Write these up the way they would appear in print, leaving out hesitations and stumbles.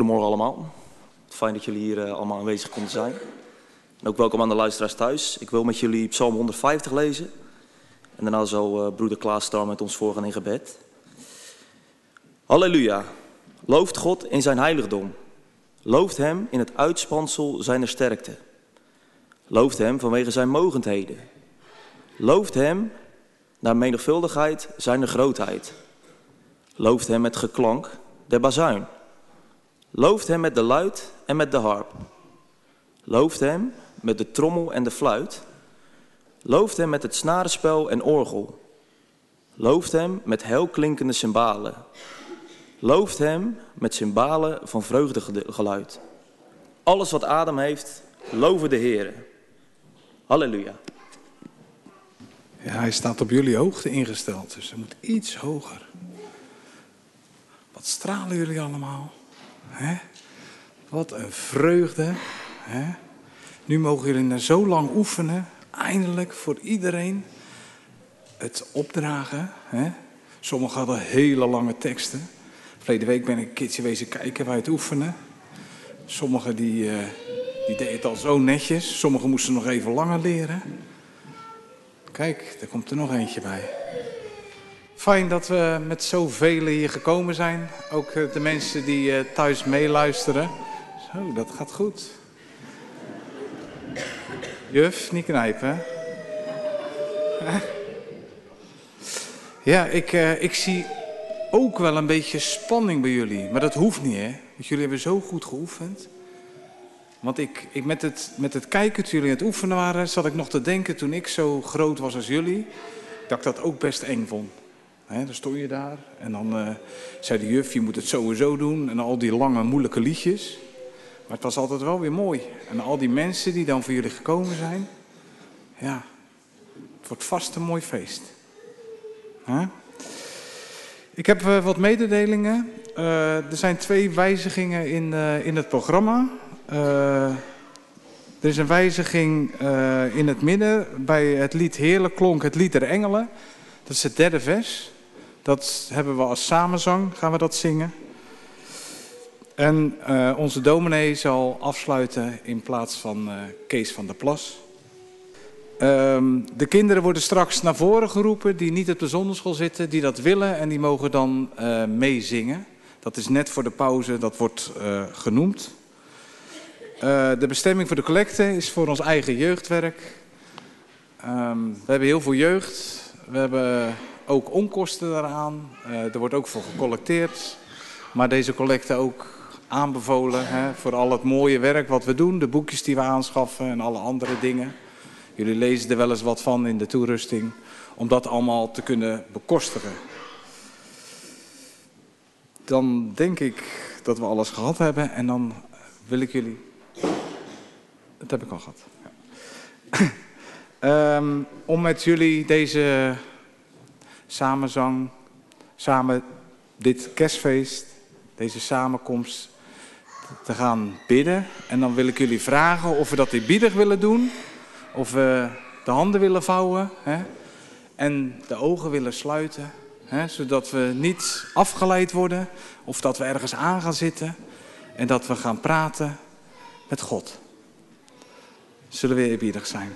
Goedemorgen allemaal. Fijn dat jullie hier allemaal aanwezig konden zijn. En ook welkom aan de luisteraars thuis. Ik wil met jullie Psalm 150 lezen. En daarna zal broeder Klaas Star met ons voorgaan in gebed. Halleluja. Looft God in zijn heiligdom. Looft hem in het uitspansel zijner sterkte. Looft hem vanwege zijn mogendheden. Looft hem naar menigvuldigheid zijner grootheid. Looft hem met geklank der bazuin. Looft hem met de luit en met de harp. Looft hem met de trommel en de fluit. Looft hem met het snarenspel en orgel. Looft hem met helklinkende cymbalen. Looft hem met cymbalen van vreugdegeluid. Alles wat adem heeft, loven de Heere. Halleluja. Ja, hij staat op jullie hoogte ingesteld, dus hij moet iets hoger. Wat stralen jullie allemaal? Hè? Wat een vreugde. Hè? Nu mogen jullie na zo lang oefenen, eindelijk voor iedereen het opdragen. Hè? Sommigen hadden hele lange teksten. Verleden week ben ik een keertje wezen kijken bij het oefenen. Sommigen die deden het al zo netjes. Sommigen moesten nog even langer leren. Kijk, er komt er nog eentje bij. Fijn dat we met zoveel hier gekomen zijn. Ook de mensen die thuis meeluisteren. Zo, dat gaat goed. Juf, niet knijpen. Ja, ik zie ook wel een beetje spanning bij jullie. Maar dat hoeft niet, hè. Want jullie hebben zo goed geoefend. Want ik met het kijken, toen jullie aan het oefenen waren, zat ik nog te denken toen ik zo groot was als jullie, dat ik dat ook best eng vond. Dan stond je daar en dan zei de juf, je moet het sowieso doen. En al die lange, moeilijke liedjes. Maar het was altijd wel weer mooi. En al die mensen die dan voor jullie gekomen zijn. Ja, het wordt vast een mooi feest. Ik heb wat mededelingen. Er zijn 2 wijzigingen in het programma. Er is een wijziging in het midden. Bij het lied Heerlijk klonk het lied der engelen. Dat is het 3e vers. Dat hebben we als samenzang, gaan we dat zingen. En onze dominee zal afsluiten in plaats van Kees van der Plas. De kinderen worden straks naar voren geroepen die niet op de zonderschool zitten, die dat willen en die mogen dan meezingen. Dat is net voor de pauze, dat wordt genoemd. De bestemming voor de collecte is voor ons eigen jeugdwerk. We hebben heel veel jeugd. We hebben ook onkosten daaraan. Er wordt ook voor gecollecteerd. Maar deze collecte ook aanbevolen voor al het mooie werk wat we doen. De boekjes die we aanschaffen en alle andere dingen. Jullie lezen er wel eens wat van in de toerusting. Om dat allemaal te kunnen bekostigen. Dan denk ik dat we alles gehad hebben. En dan wil ik jullie... Dat heb ik al gehad. Ja. Om met jullie deze samenzang, samen dit kerstfeest, deze samenkomst te gaan bidden. En dan wil ik jullie vragen of we dat eerbiedig willen doen. Of we de handen willen vouwen. En de ogen willen sluiten. Zodat we niet afgeleid worden. Of dat we ergens aan gaan zitten. En dat we gaan praten met God. Zullen we eerbiedig zijn.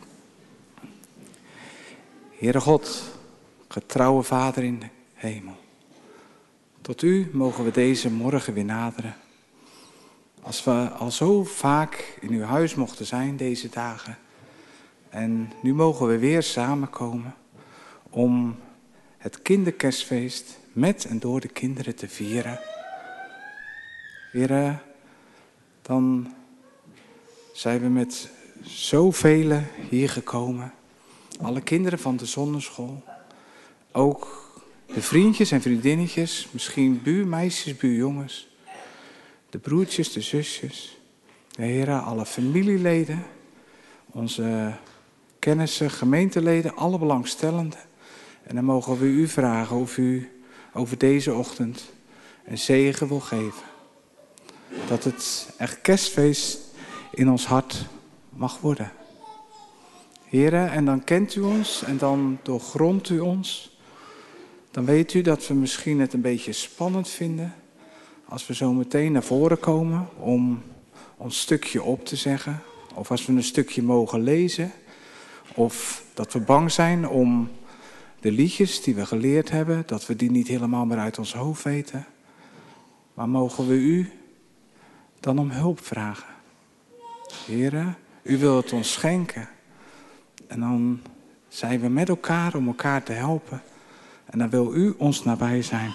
Heere God, getrouwe Vader in de hemel. Tot u mogen we deze morgen weer naderen. Als we al zo vaak in uw huis mochten zijn deze dagen. En nu mogen we weer samenkomen om het kinderkerstfeest met en door de kinderen te vieren. Heere, dan zijn we met zoveel hier gekomen. Alle kinderen van de zonneschool. Ook de vriendjes en vriendinnetjes. Misschien buurmeisjes, buurjongens. De broertjes, de zusjes. De Heere, alle familieleden. Onze kennissen, gemeenteleden, alle belangstellenden. En dan mogen we u vragen of u over deze ochtend een zegen wil geven. Dat het echt kerstfeest in ons hart mag worden. Heere, en dan kent u ons en dan doorgrondt u ons. Dan weet u dat we misschien het een beetje spannend vinden. als we zo meteen naar voren komen om ons stukje op te zeggen, of als we een stukje mogen lezen, of dat we bang zijn om de liedjes die we geleerd hebben, dat we die niet helemaal meer uit ons hoofd weten. Maar mogen we u dan om hulp vragen? Heere, u wilt het ons schenken. En dan zijn we met elkaar om elkaar te helpen. En dan wil u ons nabij zijn.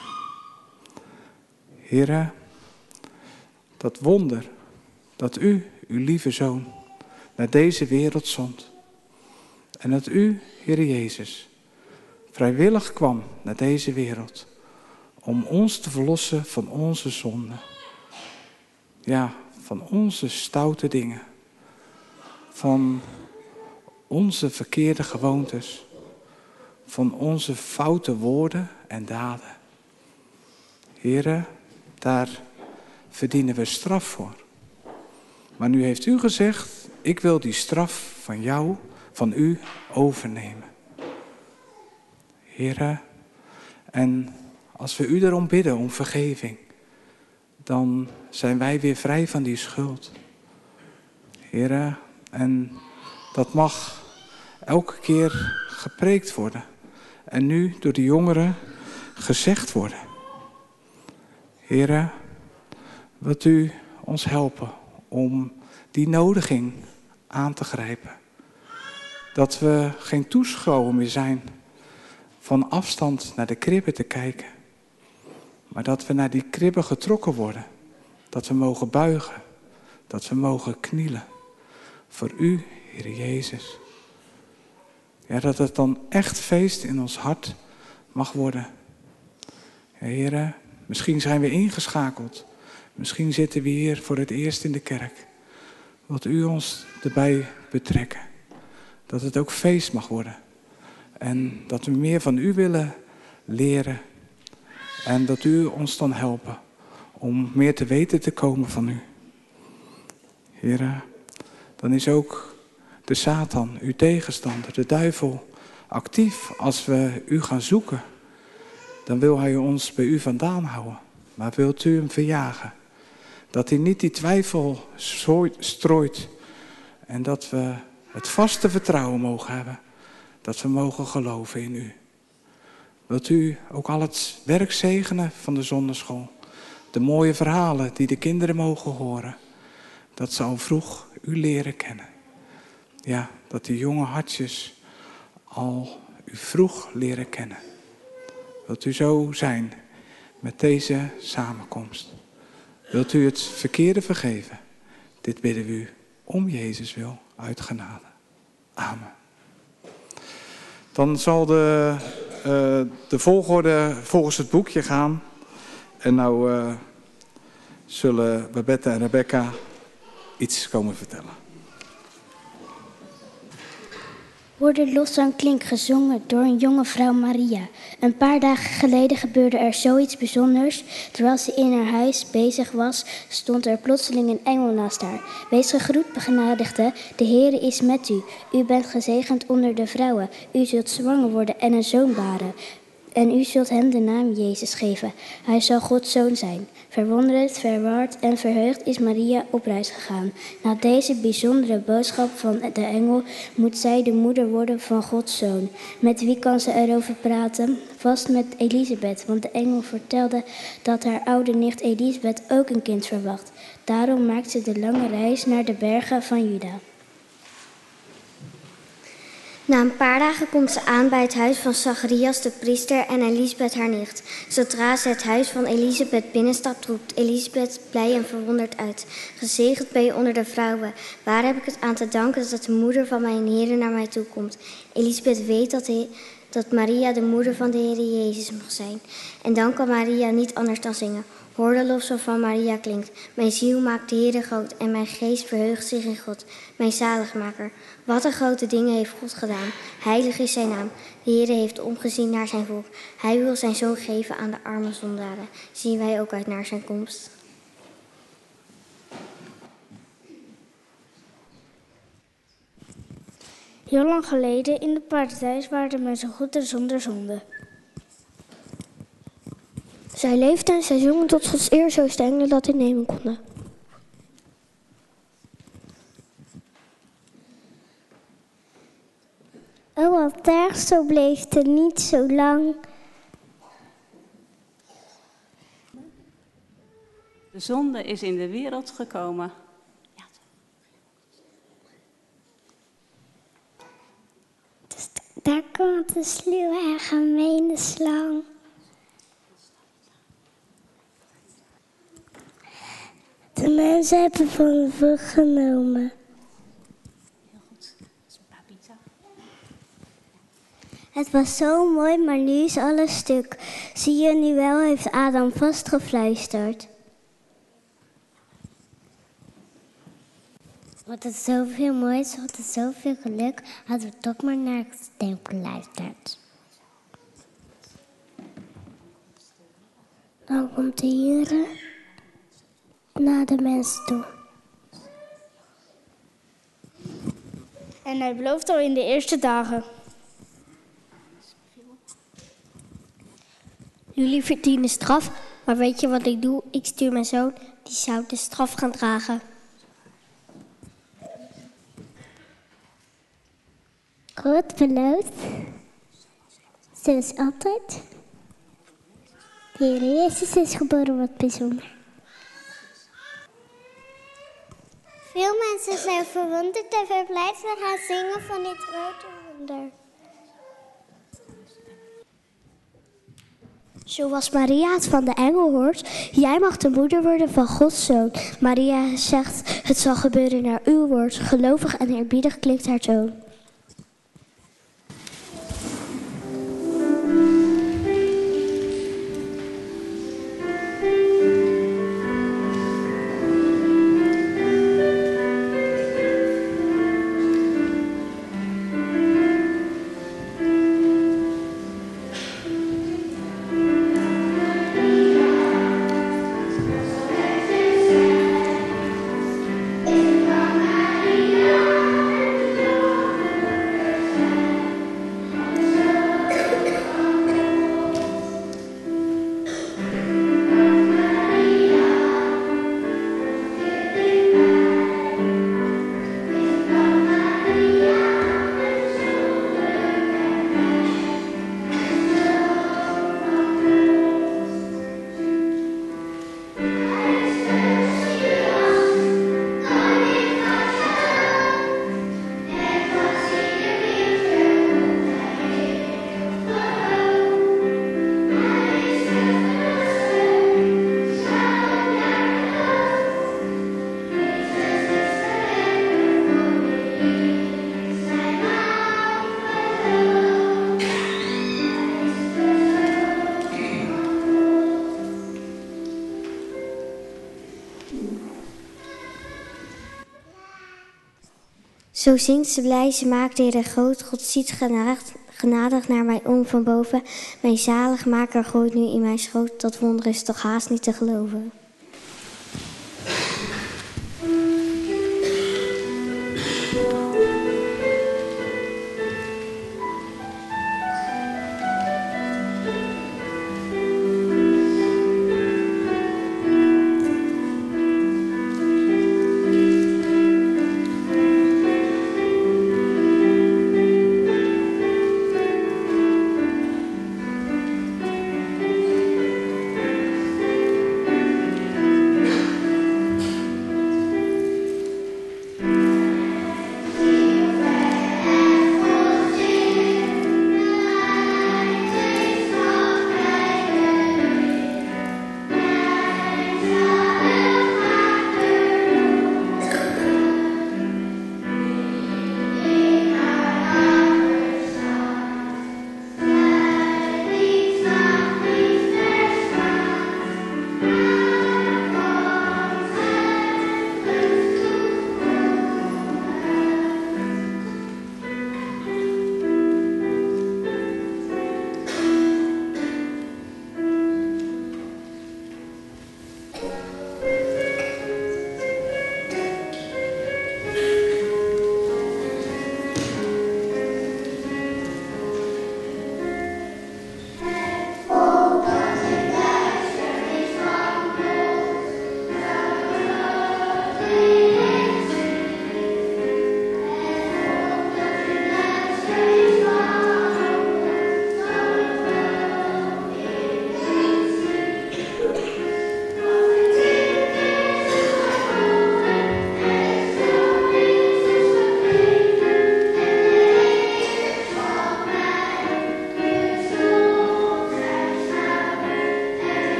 Heere, dat wonder dat u, uw lieve Zoon, naar deze wereld zond. En dat u, Heere Jezus, vrijwillig kwam naar deze wereld om ons te verlossen van onze zonden. Ja, van onze stoute dingen. Van onze verkeerde gewoontes. Van onze foute woorden en daden. Heere, daar verdienen we straf voor. Maar nu heeft u gezegd, ik wil die straf van jou, van u, overnemen. Heere, en als we u erom bidden, om vergeving, dan zijn wij weer vrij van die schuld. Heere, en dat mag elke keer gepreekt worden. En nu door de jongeren gezegd worden. Heere, wilt u ons helpen om die nodiging aan te grijpen. Dat we geen toeschouwer meer zijn van afstand naar de kribben te kijken. Maar dat we naar die kribben getrokken worden. Dat we mogen buigen. Dat we mogen knielen. Voor u, Heer Jezus. Ja, dat het dan echt feest in ons hart mag worden. Ja, Heere, misschien zijn we ingeschakeld. Misschien zitten we hier voor het eerst in de kerk. Wilt u ons erbij betrekken. Dat het ook feest mag worden. En dat we meer van u willen leren. En dat u ons dan helpen om meer te weten te komen van u. Heere, dan is ook de Satan, uw tegenstander, de duivel, actief. Als we u gaan zoeken, dan wil hij ons bij u vandaan houden. Maar wilt u hem verjagen? Dat hij niet die twijfel strooit. En dat we het vaste vertrouwen mogen hebben. Dat we mogen geloven in u. Wilt u ook al het werk zegenen van de zonderschool? De mooie verhalen die de kinderen mogen horen. Dat ze al vroeg u leren kennen. Ja, dat die jonge hartjes al u vroeg leren kennen. Wilt u zo zijn met deze samenkomst? Wilt u het verkeerde vergeven? Dit bidden we u om Jezus wil, uit genade. Amen. Dan zal de volgorde volgens het boekje gaan. En nou zullen Babette en Rebecca iets komen vertellen. Hoor de loszang klinkt gezongen door een jonge vrouw Maria. Een paar dagen geleden gebeurde er zoiets bijzonders. Terwijl ze in haar huis bezig was, stond er plotseling een engel naast haar. Wees gegroet, begenadigde, de Heere is met u. U bent gezegend onder de vrouwen. U zult zwanger worden en een zoon baren. En u zult hem de naam Jezus geven. Hij zal Gods zoon zijn. Verwonderd, verward en verheugd is Maria op reis gegaan. Na deze bijzondere boodschap van de engel moet zij de moeder worden van Gods zoon. Met wie kan ze erover praten? Vast met Elisabeth, want de engel vertelde dat haar oude nicht Elisabeth ook een kind verwacht. Daarom maakt ze de lange reis naar de bergen van Juda. Na een paar dagen komt ze aan bij het huis van Zacharias de priester en Elisabeth haar nicht. Zodra ze het huis van Elisabeth binnenstapt, roept Elisabeth blij en verwonderd uit. Gezegend ben je onder de vrouwen. Waar heb ik het aan te danken dat de moeder van mijn Heere naar mij toe komt? Elisabeth weet dat Maria de moeder van de Heere Jezus mag zijn. En dan kan Maria niet anders dan zingen. Hoor de lofzang van Maria klinkt. Mijn ziel maakt de Heere groot en mijn geest verheugt zich in God, mijn zaligmaker. Wat een grote dingen heeft God gedaan. Heilig is zijn naam. De Heere heeft omgezien naar zijn volk. Hij wil zijn zoon geven aan de arme zondaren. Zien wij ook uit naar zijn komst. Heel lang geleden in de paradijs waren de mensen goed en zonder zonde. Zij leefden en zij zongen tot Gods eer, zoals de engelen dat innemen konden. O, wat erg, zo bleef het niet zo lang. De zonde is in de wereld gekomen. Dus daar komt de sluwe en gemene slang. De mensen hebben van de vrucht genomen. Heel goed. Dat is Papita. Het was zo mooi, maar nu is alles stuk. Zie je nu wel, heeft Adam vastgefluisterd. Wat het zoveel moois, wat het zoveel geluk, hadden we toch maar naar het stem geluisterd. Dan komt de Here naar de mens toe. En hij belooft al in de eerste dagen. Jullie verdienen straf, maar weet je wat ik doe? Ik stuur mijn zoon, die zou de straf gaan dragen. Goed beloofd. Zoals altijd. De Heer Jezus is geboren, wat bijzonder. Veel mensen zijn verwonderd en verblijd en gaan zingen van dit grote wonder. Zoals Maria het van de engel hoort, jij mag de moeder worden van Gods zoon. Maria zegt, het zal gebeuren naar uw woord. Gelovig en eerbiedig klinkt haar toon. Zo zingt ze blij, ze maakt de Heer groot. God ziet genadig naar mij om van boven. Mijn zaligmaker gooit nu in mijn schoot. Dat wonder is toch haast niet te geloven.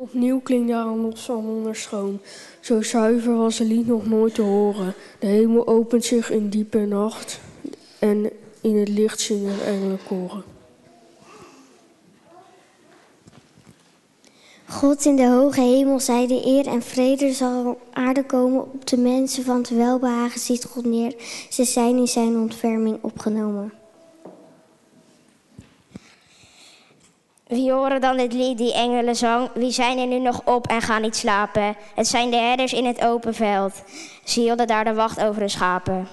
Opnieuw klinkt daar een lofzang wonderschoon. Zo zuiver was het lied nog nooit te horen. De hemel opent zich in diepe nacht en in het licht zingen engelenkoren. God in de hoge hemel zij de eer en vrede zal op aarde komen. Op de mensen van het welbehagen ziet God neer. Ze zijn in zijn ontferming opgenomen. Wie horen dan dit lied, die engelenzang? Wie zijn er nu nog op en gaan niet slapen? Het zijn de herders in het open veld. Ze hielden daar de wacht over de schapen.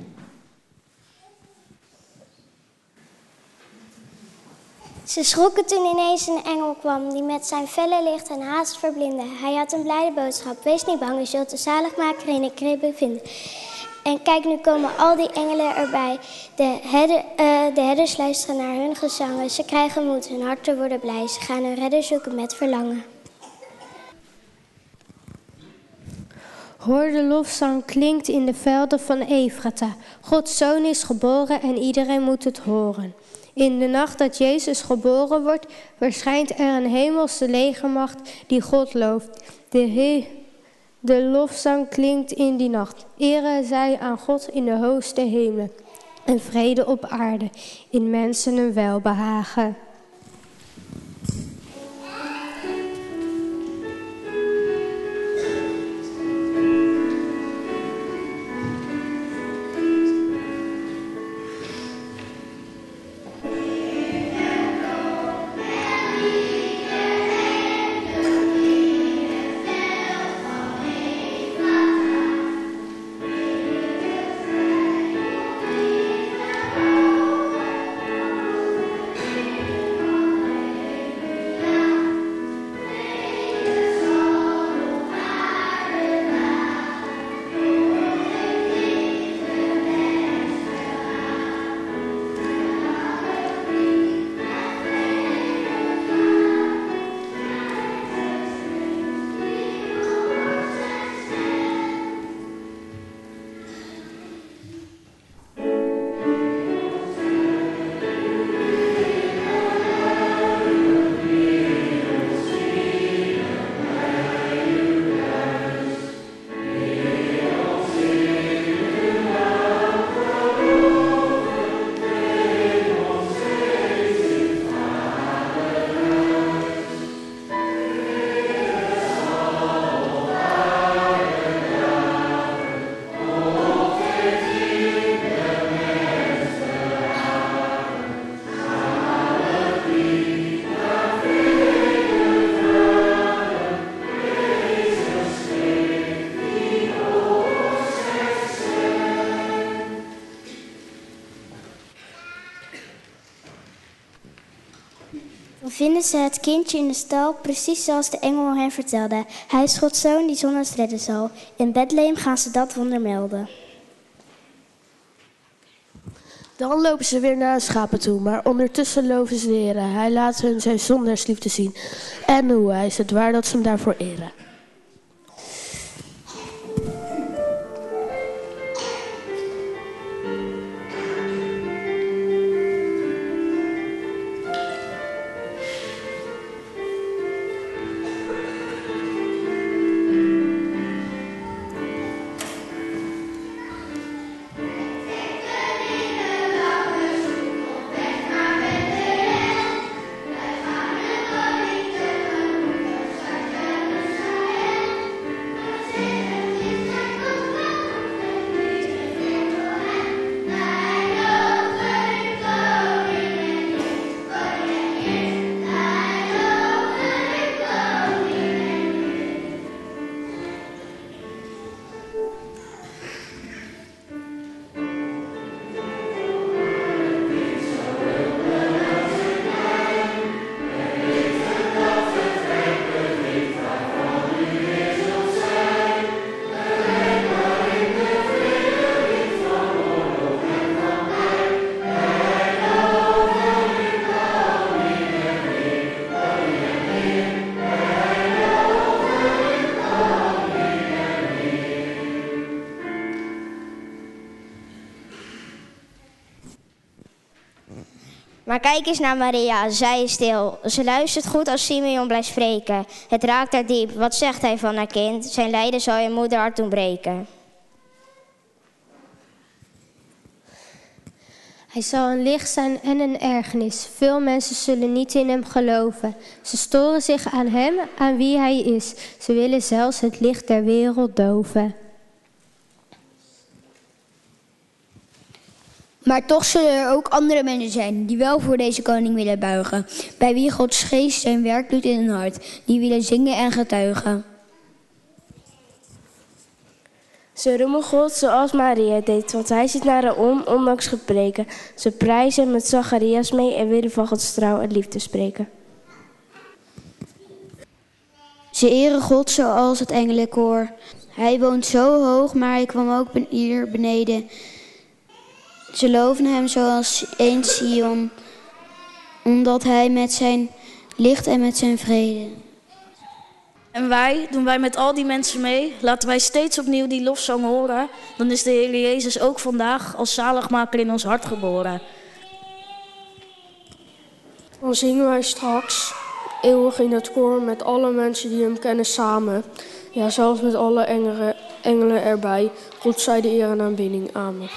Ze schrokken toen ineens een engel kwam, die met zijn felle licht hen haast verblindde. Hij had een blijde boodschap: wees niet bang, u zult de zaligmaker in de kribbe vinden. En kijk, nu komen al die engelen erbij. De herders luisteren naar hun gezangen. Ze krijgen moed, hun harten worden blij. Ze gaan hun redder zoeken met verlangen. Hoor, de lofzang klinkt in de velden van Efrata. Gods zoon is geboren en iedereen moet het horen. In de nacht dat Jezus geboren wordt, verschijnt er een hemelse legermacht die God looft. De lofzang klinkt in die nacht. Ere zij aan God in de hoogste hemelen. En vrede op aarde, in mensen een welbehagen. Dan vinden ze het kindje in de stal, precies zoals de engel hen vertelde. Hij is Gods zoon die ons redden zal. In Bethlehem gaan ze dat wonder melden. Dan lopen ze weer naar de schapen toe, maar ondertussen loven ze de Heer. Hij laat hun zijn zondaarsliefde zien. En hoe hij is het waar dat ze hem daarvoor eren. Maar kijk eens naar Maria, zij is stil. Ze luistert goed als Simeon blijft spreken. Het raakt haar diep. Wat zegt hij van haar kind? Zijn lijden zal je moederhart doen breken. Hij zal een licht zijn en een ergernis. Veel mensen zullen niet in hem geloven. Ze storen zich aan hem, aan wie hij is. Ze willen zelfs het licht der wereld doven. Maar toch zullen er ook andere mensen zijn die wel voor deze koning willen buigen. Bij wie Gods geest zijn werk doet in hun hart. Die willen zingen en getuigen. Ze roemen God zoals Maria deed, want hij ziet naar hen om, ondanks gebreken. Ze prijzen hem met Zacharias mee en willen van Gods trouw en liefde spreken. Ze eren God zoals het engelenkoor. Hij woont zo hoog, maar hij kwam ook hier beneden. Ze loven hem zoals een Sion, omdat hij met zijn licht en met zijn vrede. En wij, doen wij met al die mensen mee, laten wij steeds opnieuw die lofzang horen. Dan is de Heer Jezus ook vandaag als zaligmaker in ons hart geboren. Dan zingen wij straks eeuwig in het koor met alle mensen die hem kennen samen. Ja, zelfs met alle engelen erbij. God zij de eer en aanbidding. Amen.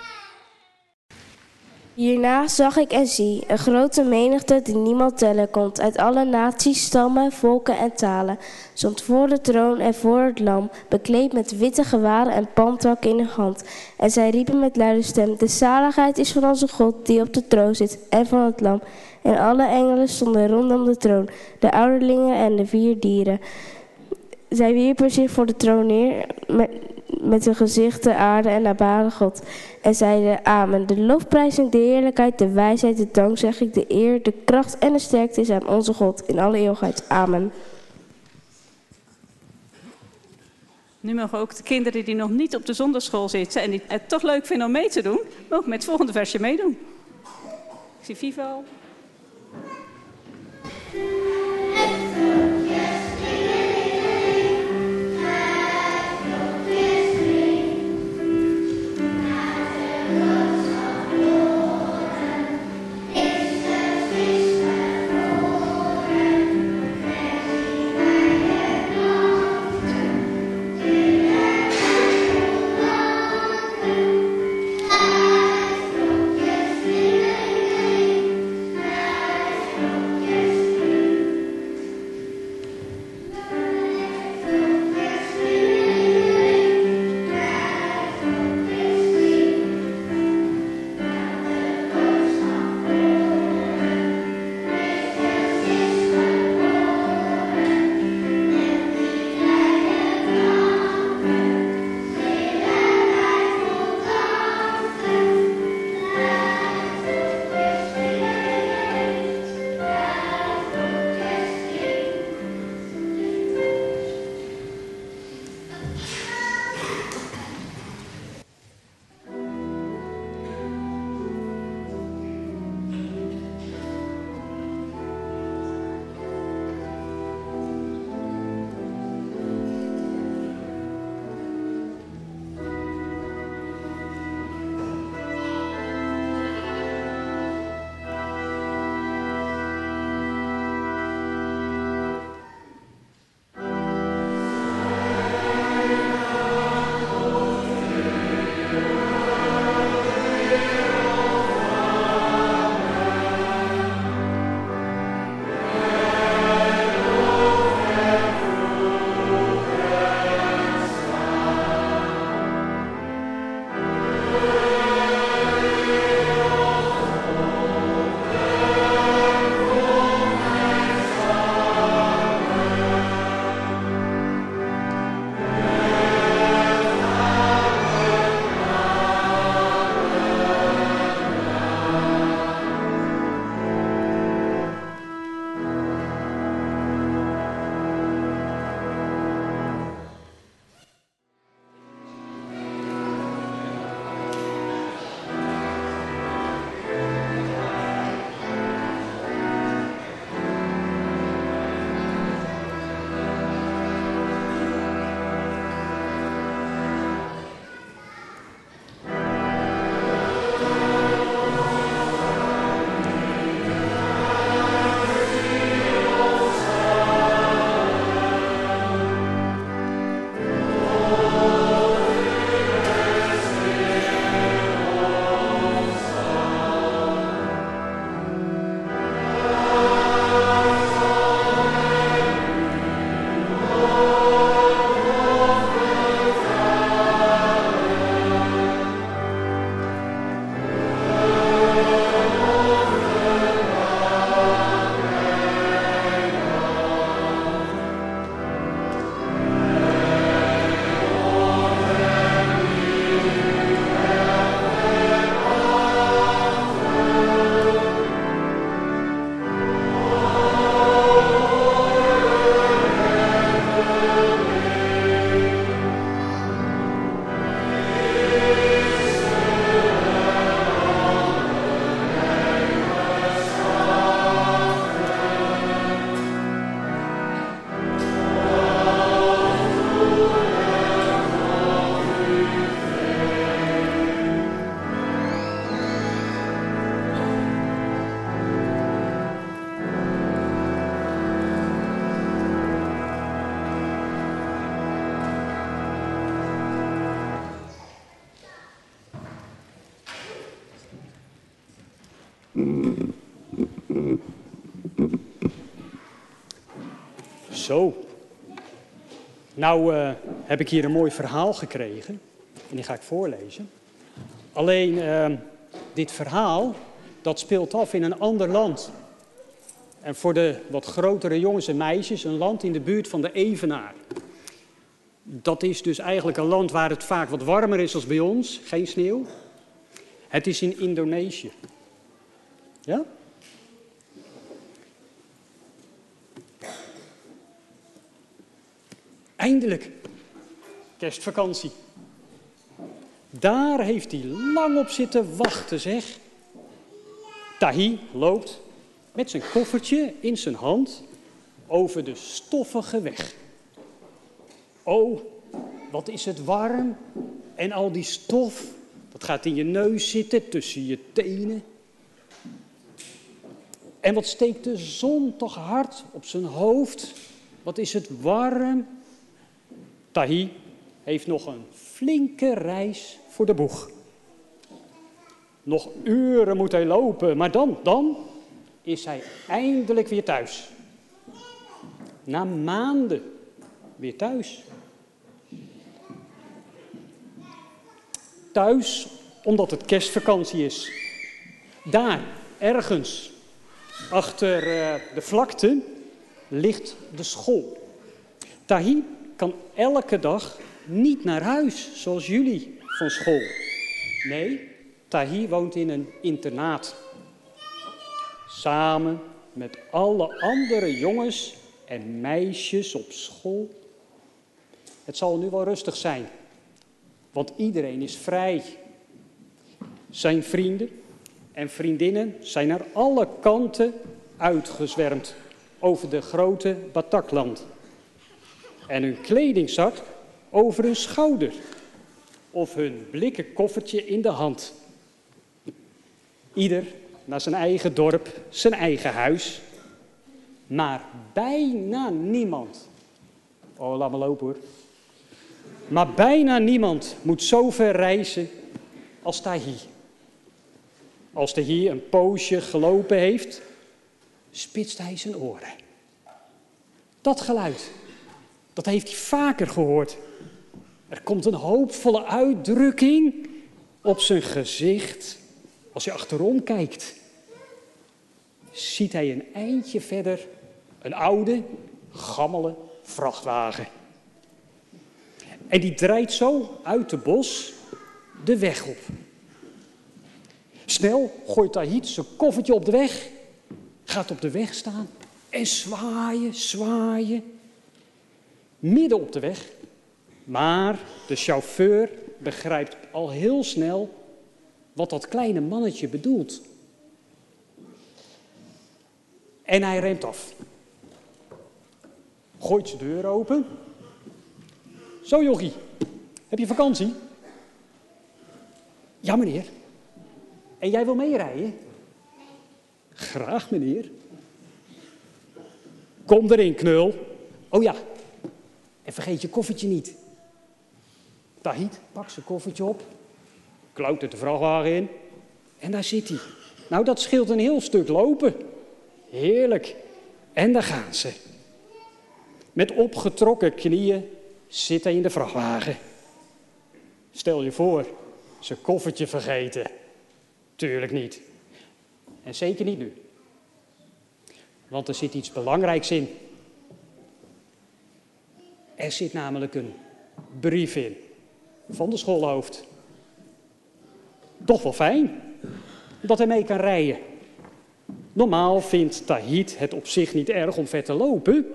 Hierna zag ik en zie een grote menigte die niemand tellen kon, uit alle naties, stammen, volken en talen. Stond voor de troon en voor het lam, bekleed met witte gewaren en palmtakken in de hand. En zij riepen met luide stem: de zaligheid is van onze God die op de troon zit en van het lam. En alle engelen stonden rondom de troon, de ouderlingen en de 4 dieren. Zij wierpen zich voor de troon neer met hun gezicht ter aarde en aanbaden God. En zeiden: Amen. De lofprijzing, de heerlijkheid, de wijsheid, de dankzegging, de eer, de kracht en de sterkte is aan onze God in alle eeuwigheid. Amen. Nu mogen ook de kinderen die nog niet op de zondagschool zitten en die het toch leuk vinden om mee te doen, mogen met het volgende versje meedoen. Ik zie Vivo. Zo. Nou heb ik hier een mooi verhaal gekregen. En die ga ik voorlezen. Alleen, dit verhaal, dat speelt af in een ander land. En voor de wat grotere jongens en meisjes, een land in de buurt van de Evenaar. Dat is dus eigenlijk een land waar het vaak wat warmer is als bij ons. Geen sneeuw. Het is in Indonesië. Ja? Eindelijk. Kerstvakantie. Daar heeft hij lang op zitten wachten, zeg. Tahi loopt met zijn koffertje in zijn hand over de stoffige weg. Oh, wat is het warm. En al die stof, dat gaat in je neus zitten, tussen je tenen. En wat steekt de zon toch hard op zijn hoofd. Wat is het warm. Tahi heeft nog een flinke reis voor de boeg. Nog uren moet hij lopen, maar dan is hij eindelijk weer thuis. Na maanden weer thuis. Thuis omdat het kerstvakantie is. Daar, ergens, achter de vlakte, ligt de school. Tahi kan elke dag niet naar huis, zoals jullie van school. Nee, Tahi woont in een internaat. Samen met alle andere jongens en meisjes op school. Het zal nu wel rustig zijn, want iedereen is vrij. Zijn vrienden en vriendinnen zijn naar alle kanten uitgezwermd over de grote Batakland. En hun kledingzak over hun schouder of hun blikken koffertje in de hand. Ieder naar zijn eigen dorp, zijn eigen huis. Maar bijna niemand, oh laat me lopen hoor. Maar bijna niemand moet zo ver reizen als Tahi. Als Tahi een poosje gelopen heeft, spitst hij zijn oren. Dat geluid, dat heeft hij vaker gehoord. Er komt een hoopvolle uitdrukking op zijn gezicht. Als hij achterom kijkt, ziet hij een eindje verder een oude, gammele vrachtwagen. En die draait zo uit de bos de weg op. Snel gooit Tahi zijn koffertje op de weg, gaat op de weg staan en zwaaien. Midden op de weg. Maar de chauffeur begrijpt al heel snel wat dat kleine mannetje bedoelt. En hij remt af. Gooit zijn deur open. Zo jochie, heb je vakantie? Ja meneer. En jij wil meerijden? Graag meneer. Kom erin knul. Oh ja, en vergeet je koffertje niet. Tahi pakt zijn koffertje op, klautert de vrachtwagen in en daar zit hij. Nou, dat scheelt een heel stuk lopen. Heerlijk. En daar gaan ze. Met opgetrokken knieën zit hij in de vrachtwagen. Stel je voor, zijn koffertje vergeten. Tuurlijk niet. En zeker niet nu. Want er zit iets belangrijks in. Er zit namelijk een brief in van de schoolhoofd. Toch wel fijn dat hij mee kan rijden. Normaal vindt Tahi het op zich niet erg om ver te lopen.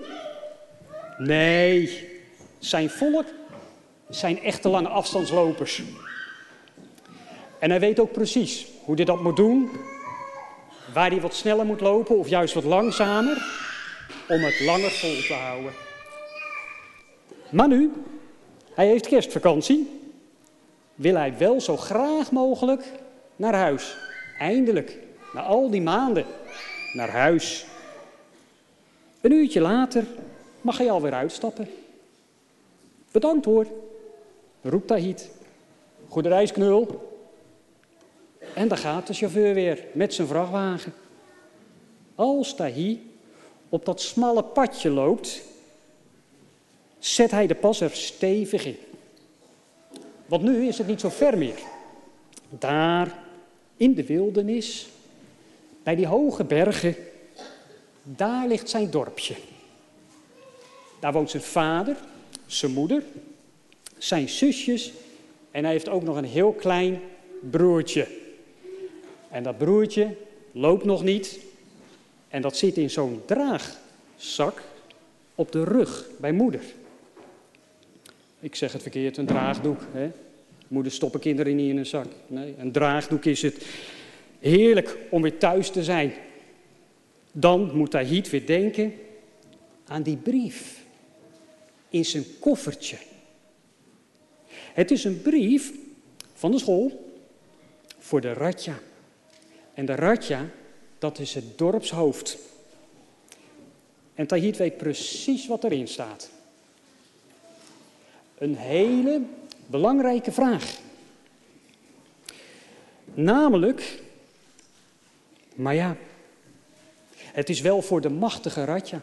Nee, zijn volk zijn echte lange afstandslopers. En hij weet ook precies hoe hij dat moet doen. Waar hij wat sneller moet lopen of juist wat langzamer. Om het langer vol te houden. Maar nu, hij heeft kerstvakantie, wil hij wel zo graag mogelijk naar huis. Eindelijk, na al die maanden, naar huis. Een uurtje later mag hij alweer uitstappen. Bedankt hoor, roept Tahi. Goede reis, knul. En daar gaat de chauffeur weer met zijn vrachtwagen. Als Tahi op dat smalle padje loopt, zet hij de pas er stevig in. Want nu is het niet zo ver meer. Daar, in de wildernis, bij die hoge bergen, daar ligt zijn dorpje. Daar woont zijn vader, zijn moeder, zijn zusjes en hij heeft ook nog een heel klein broertje. En dat broertje loopt nog niet en dat zit in zo'n draagzak op de rug bij moeder. Ik zeg het verkeerd, een draagdoek. Hè? Moeders stoppen kinderen niet in een zak. Nee, een draagdoek is het. Heerlijk om weer thuis te zijn. Dan moet Tahit weer denken aan die brief in zijn koffertje. Het is een brief van de school voor de Radja. En de Radja, dat is het dorpshoofd. En Tahit weet precies wat erin staat. Een hele belangrijke vraag. Namelijk, maar ja, het is wel voor de machtige Radja.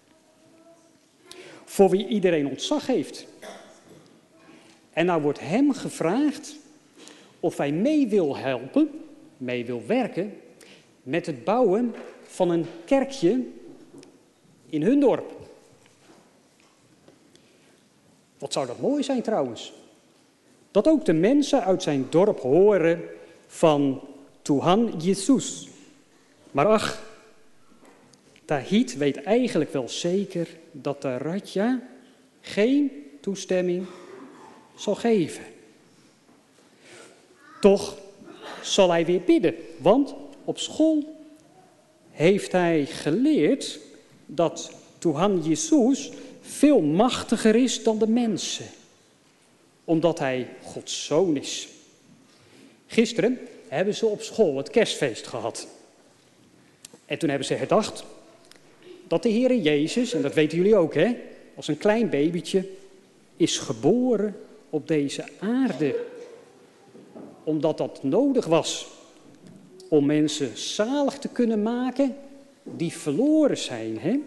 Voor wie iedereen ontzag heeft. En nou wordt hem gevraagd of hij mee wil helpen, mee wil werken met het bouwen van een kerkje in hun dorp. Wat zou dat mooi zijn trouwens. Dat ook de mensen uit zijn dorp horen van Tuhan Yesus. Maar ach, Tahit weet eigenlijk wel zeker dat de Radja geen toestemming zal geven. Toch zal hij weer bidden, want op school heeft hij geleerd dat Tuhan Yesus veel machtiger is dan de mensen, omdat hij Gods zoon is. Gisteren hebben ze op school het kerstfeest gehad. En toen hebben ze herdacht dat de Heere Jezus, en dat weten jullie ook hè, als een klein babytje, is geboren op deze aarde. Omdat dat nodig was om mensen zalig te kunnen maken die verloren zijn. Hè?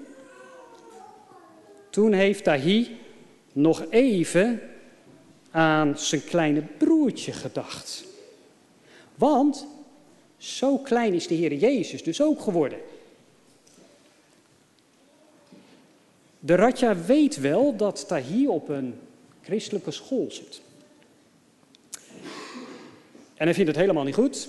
Toen heeft Tahi nog even aan zijn kleine broertje gedacht. Want zo klein is de Heer Jezus dus ook geworden. De Radja weet wel dat Tahi op een christelijke school zit. En hij vindt het helemaal niet goed.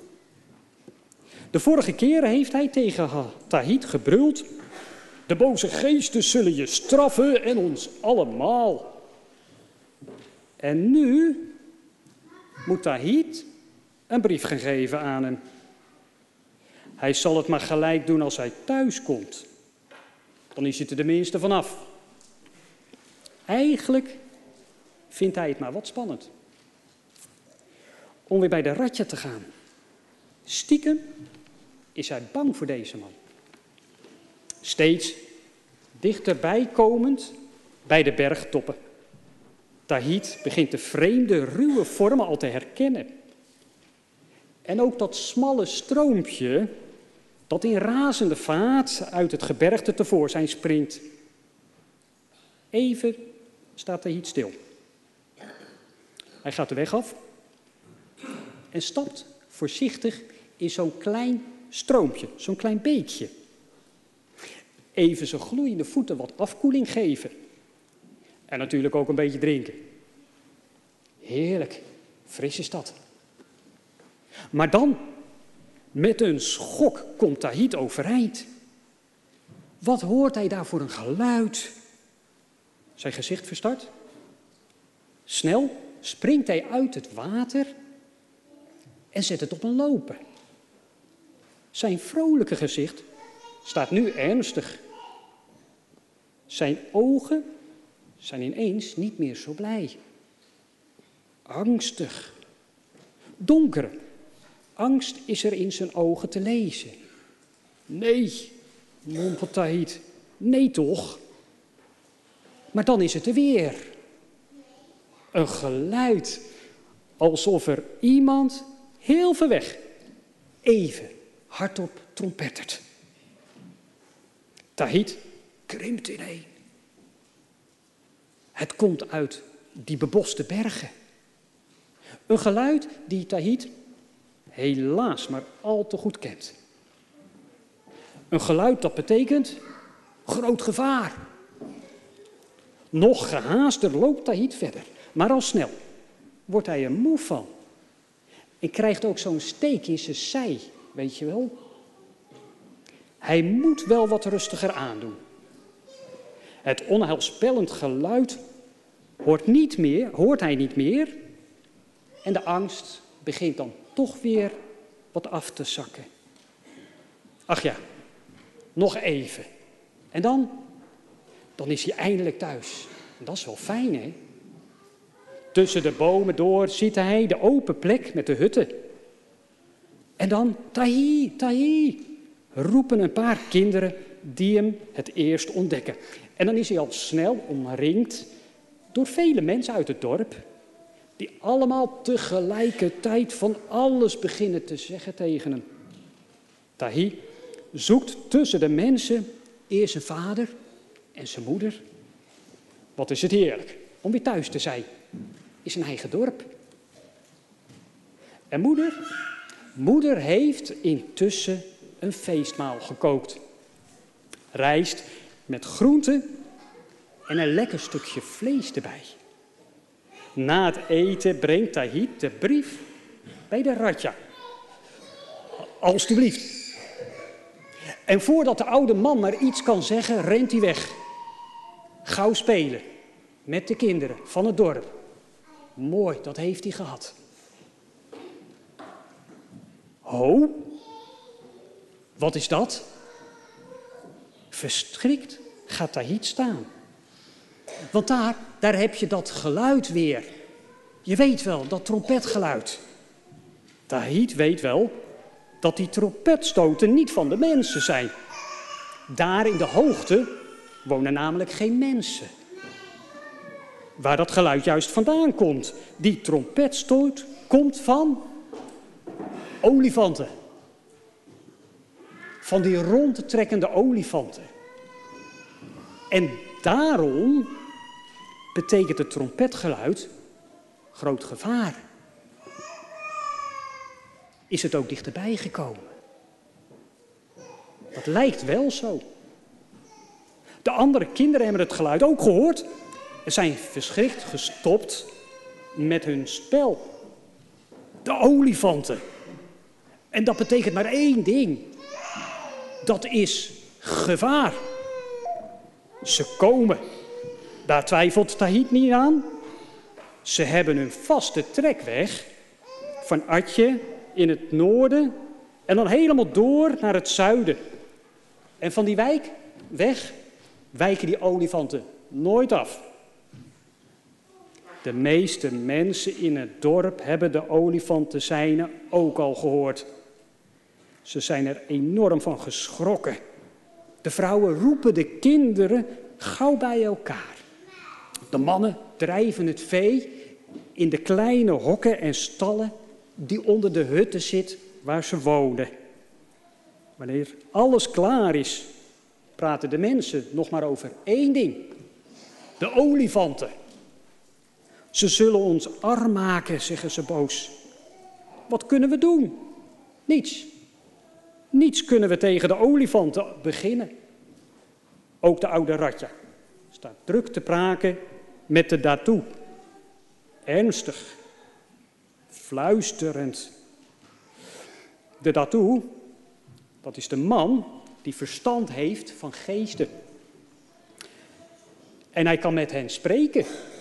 De vorige keren heeft hij tegen Tahit gebruld: de boze geesten zullen je straffen en ons allemaal. En nu moet Tahit een brief gaan geven aan hem. Hij zal het maar gelijk doen als hij thuis komt. Dan is het er tenminste vanaf. Eigenlijk vindt hij het maar wat spannend om weer bij de Radja te gaan. Stiekem is hij bang voor deze man. Steeds dichterbij komend bij de bergtoppen. Tahit begint de vreemde, ruwe vormen al te herkennen. En ook dat smalle stroompje dat in razende vaart uit het gebergte tevoorschijn springt. Even staat Tahit stil. Hij gaat de weg af en stapt voorzichtig in zo'n klein stroompje, zo'n klein beekje. Even zijn gloeiende voeten wat afkoeling geven. En natuurlijk ook een beetje drinken. Heerlijk, fris is dat. Maar dan, met een schok, komt Tahit overeind. Wat hoort hij daar voor een geluid? Zijn gezicht verstart. Snel springt hij uit het water en zet het op een lopen. Zijn vrolijke gezicht staat nu ernstig. Zijn ogen zijn ineens niet meer zo blij. Angstig. Donker. Angst is er in zijn ogen te lezen. Nee, mompelt Tahit. Nee toch? Maar dan is het er weer. Een geluid alsof er iemand heel ver weg, even hardop trompettert. Tahit krimpt ineen. Het komt uit die beboste bergen. Een geluid die Tahit helaas maar al te goed kent. Een geluid dat betekent groot gevaar. Nog gehaaster loopt Tahit verder, maar al snel wordt hij er moe van. En krijgt ook zo'n steek in zijn zij, weet je wel. Hij moet wel wat rustiger aandoen. Het onheilspellend geluid hoort hij niet meer. En de angst begint dan toch weer wat af te zakken. Ach ja, nog even. En dan is hij eindelijk thuis. En dat is wel fijn, hè? Tussen de bomen door ziet hij de open plek met de hutten. En dan, Tahi, Tahi, roepen een paar kinderen die hem het eerst ontdekken. En dan is hij al snel omringd door vele mensen uit het dorp, die allemaal tegelijkertijd van alles beginnen te zeggen tegen hem. Tahi zoekt tussen de mensen eerst zijn vader en zijn moeder. Wat is het heerlijk om weer thuis te zijn in zijn eigen dorp. En moeder heeft intussen een feestmaal gekookt. Rijst met groenten en een lekker stukje vlees erbij. Na het eten brengt Tahit de brief bij de Radja. Alsjeblieft. En voordat de oude man maar iets kan zeggen, rent hij weg. Gauw spelen met de kinderen van het dorp. Mooi, dat heeft hij gehad. Ho, wat is dat? Verschrikt gaat Tahit staan. Want daar heb je dat geluid weer. Je weet wel, dat trompetgeluid. Tahit weet wel dat die trompetstoten niet van de mensen zijn. Daar in de hoogte wonen namelijk geen mensen. Waar dat geluid juist vandaan komt. Die trompetstoot komt van olifanten. Van die rondtrekkende olifanten. En daarom betekent het trompetgeluid groot gevaar. Is het ook dichterbij gekomen? Dat lijkt wel zo. De andere kinderen hebben het geluid ook gehoord en zijn verschrikt gestopt met hun spel. De olifanten. En dat betekent maar één ding. Dat is gevaar. Ze komen. Daar twijfelt Tahit niet aan. Ze hebben hun vaste trekweg van Atje in het noorden en dan helemaal door naar het zuiden. En van die weg wijken die olifanten nooit af. De meeste mensen in het dorp hebben de olifantenzijnen ook al gehoord. Ze zijn er enorm van geschrokken. De vrouwen roepen de kinderen gauw bij elkaar. De mannen drijven het vee in de kleine hokken en stallen die onder de hutten zit waar ze wonen. Wanneer alles klaar is, praten de mensen nog maar over één ding. De olifanten. Ze zullen ons arm maken, zeggen ze boos. Wat kunnen we doen? Niets. Niets kunnen we tegen de olifanten beginnen. Ook de oude Radja staat druk te praten met de Datu. Ernstig, fluisterend. De Datu, dat is de man die verstand heeft van geesten. En hij kan met hen spreken.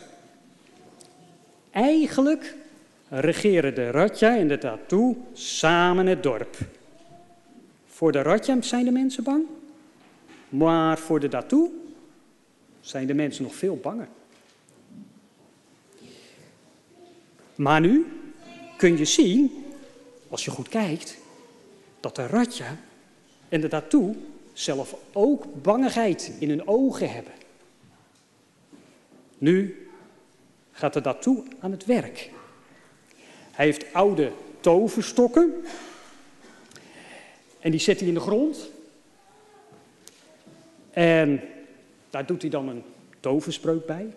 Eigenlijk regeren de Radja en de Datu samen het dorp. Voor de Radja zijn de mensen bang, maar voor de Datu zijn de mensen nog veel banger. Maar nu kun je zien, als je goed kijkt, dat de Radja en de Datu zelf ook bangigheid in hun ogen hebben. Nu gaat de Datu aan het werk. Hij heeft oude toverstokken. En die zet hij in de grond. En daar doet hij dan een toverspreuk bij.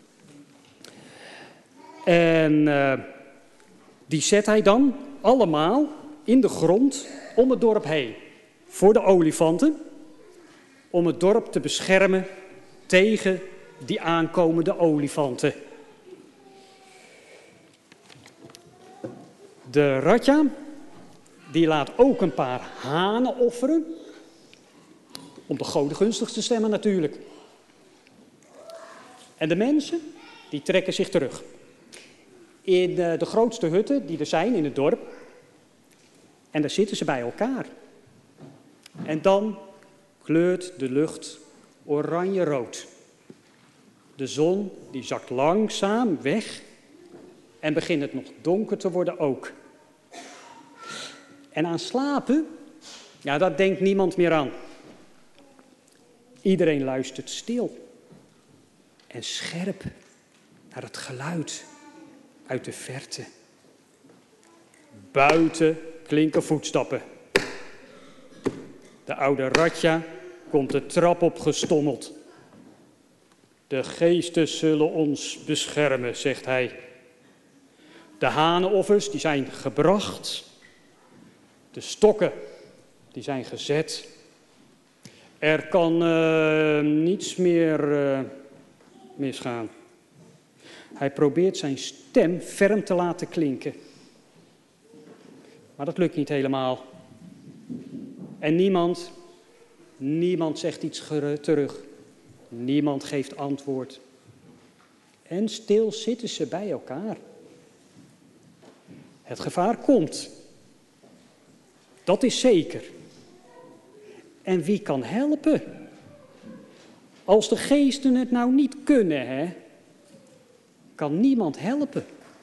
En die zet hij dan allemaal in de grond om het dorp heen. Voor de olifanten. Om het dorp te beschermen tegen die aankomende olifanten. De Radja, die laat ook een paar hanen offeren. Om de goden gunstig te stemmen natuurlijk. En de mensen, die trekken zich terug. In de grootste hutten die er zijn in het dorp. En daar zitten ze bij elkaar. En dan kleurt de lucht oranje-rood. De zon die zakt langzaam weg en begint het nog donker te worden ook. En aan slapen, ja, daar denkt niemand meer aan. Iedereen luistert stil en scherp naar het geluid uit de verte. Buiten klinken voetstappen. De oude Radja komt de trap op gestommeld. De geesten zullen ons beschermen, zegt hij. De hanenoffers die zijn gebracht. De stokken die zijn gezet. Er kan niets meer misgaan. Hij probeert zijn stem ferm te laten klinken. Maar dat lukt niet helemaal. En niemand zegt iets terug. Niemand geeft antwoord. En stil zitten ze bij elkaar. Het gevaar komt. Dat is zeker. En wie kan helpen? Als de geesten het nou niet kunnen, hè, kan niemand helpen.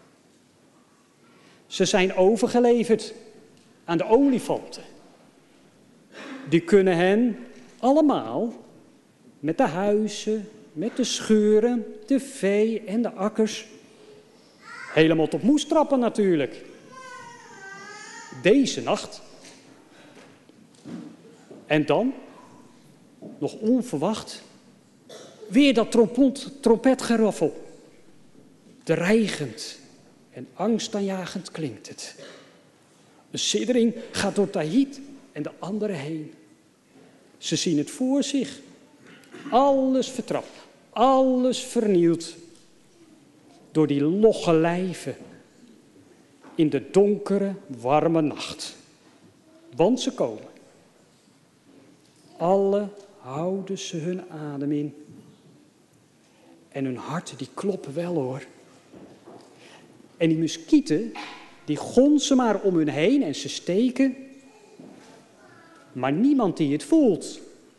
Ze zijn overgeleverd aan de olifanten. Die kunnen hen allemaal met de huizen, met de schuren, de vee en de akkers helemaal tot moes trappen natuurlijk. Deze nacht. En dan, nog onverwacht, weer dat trompetgeraffel. Dreigend en angstaanjagend klinkt het. Een siddering gaat door Tahit en de anderen heen. Ze zien het voor zich. Alles vertrapt, alles vernield. Door die logge lijven. In de donkere, warme nacht. Want ze komen. Alle houden ze hun adem in. En hun harten die kloppen wel hoor. En die muskieten, die gonzen maar om hun heen en ze steken. Maar niemand die het voelt.